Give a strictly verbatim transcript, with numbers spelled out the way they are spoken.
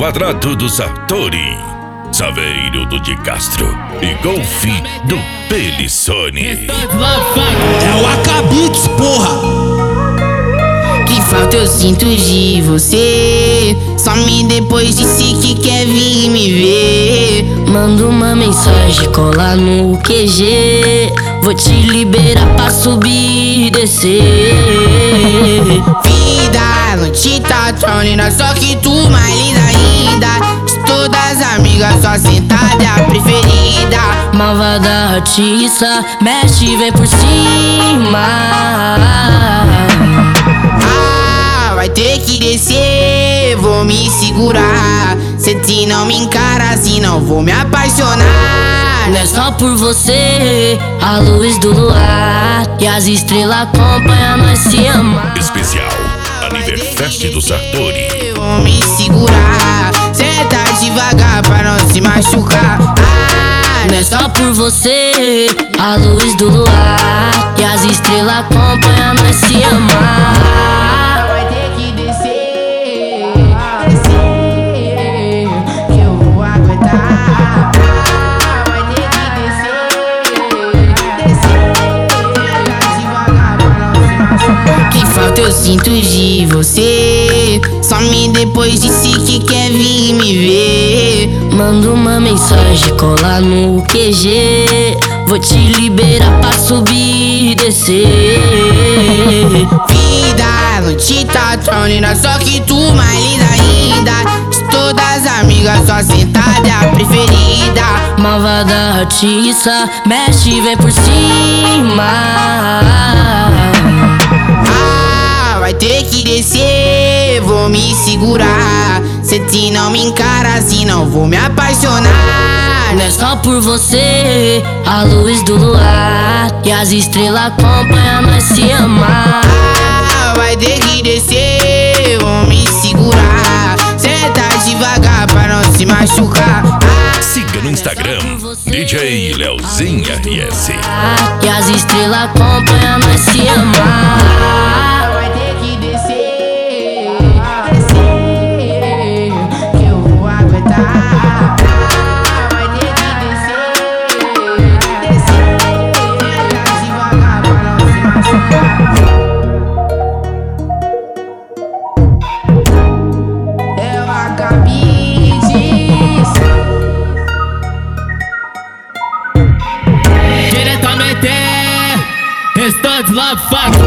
quadrado do Sartori, Saveiro do de Castro e Golfe do Pelissone. É o Acabits, porra! Que falta eu sinto de você. Some depois disse que quer vir me ver. Manda uma mensagem, cola no Q G. Vou te liberar pra subir e descer. Vida, não te tá tronina, só que tu mais linda ainda. De todas as amigas, só sentada é a preferida. Malvada artista, mexe, vem por cima. Vai ter que descer, vou me segurar. Se te não me encara assim, não vou me apaixonar. Não é só por você, a luz do luar e as estrelas acompanham nós se amar. Especial Aniverfest do Sartori. Vou me segurar, senta devagar pra não se machucar. Ah, não é só por você, a luz do luar e as estrelas acompanham nós se amar. Eu sinto de você. Some depois disse que quer vir me ver. Manda uma mensagem, cola no Q G. Vou te liberar pra subir e descer. Vida, não te tá tronina, só que tu mais linda ainda. De todas as amigas, só sentada é a preferida. Malvada artista, mexe, vem por cima. Vai ter que descer, vou me segurar. Se te não me encara assim, não vou me apaixonar. Não é só por você, a luz do luar e as estrelas acompanham nós se amar. Vai ter que descer, vou me segurar. Senta devagar pra não se machucar. Siga no Instagram, D J Leozinho R S. E as estrelas acompanham nós se amar. Diretamente, Estantes Love Fuck.